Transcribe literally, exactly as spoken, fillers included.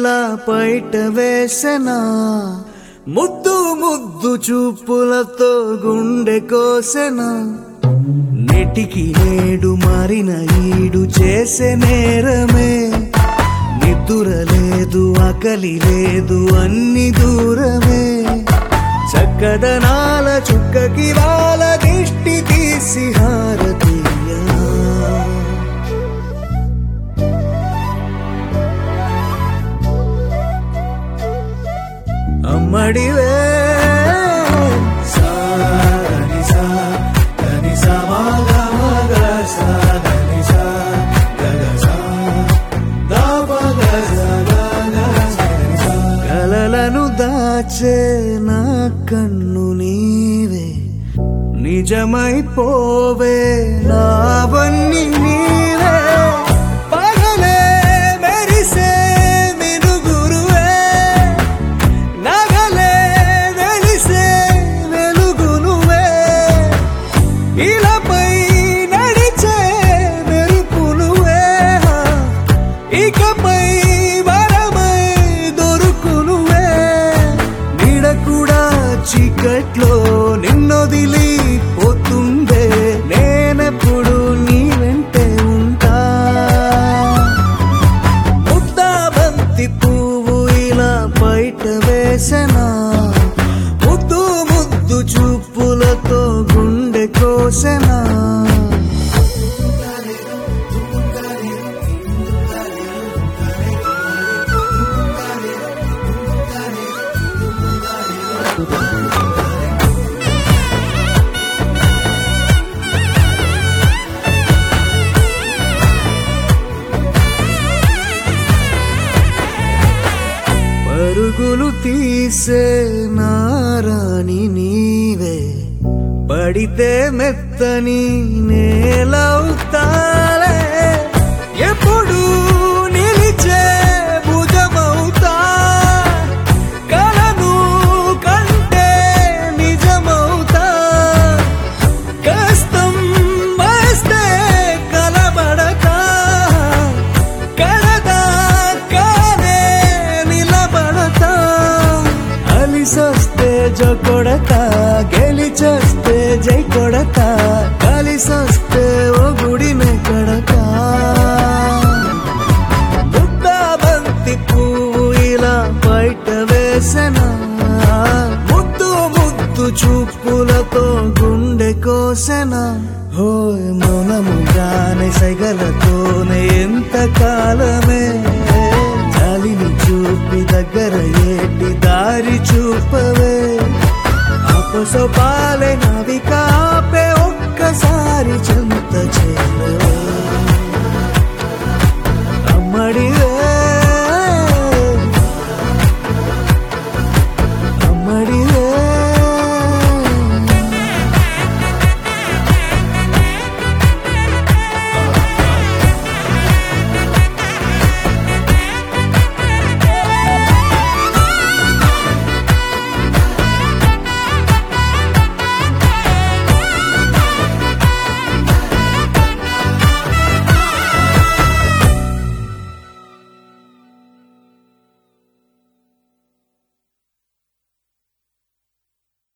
ఇలా బయట వేసెనా ముద్దు ముద్దు చూపులతో గుండె కోసెనా నెటికి నేడు మారిన ఈడు చేసే నేరమే నిద్ర లేదు ఆకలి లేదు అన్ని దూరమే చక్కదనాల చుక్కకి వాళ్ళ దిష్టి తీసి హారతీయ అమ్మడివే కలలను దాచే నా కన్ను నీవే నిజమైపోవే నావన్నీ నీవే పగలే మెరిసే మినుగురువే నగలే వెలిసే వెలుగునువే ఇలాపై నడిచే మెరుపునువే ఇకపై చీకట్లో నిన్నొదిలి పోతుందే నేనెప్పుడు నీ వెంటే ఉంటా ముద్దా బంతి పువ్వు ఇలా బయట వేసెనా ముద్దు ముద్దు చూపులతో గుండె కోసెనా పరుగులు తీసే నారాణి నీవే పడితే మెత్తని నేలవుతాలే ఎప్పుడు నిలిచే భుజమవుతా కలను కంటే నిజమవుతా కష్టం వస్తే కలబడక కడదా కానే నిలబడతా అలిసొస్తే జో కొడతా గెలిచొస్తే జై కొడతా కలిసొస్తే ఓ గుడినే కడతా ముద్దా బంతి పువ్వు ఇలా బయట వేసెనా ముద్దు ముద్దు చూపులతో గుండె కోసెనా హోయ్ మౌనముగానే సైగలతోనే ఎంత కాలమే జాలిని చూపి దగ్గర ఏటి దారి చూపవే ఆపసో పాలే నా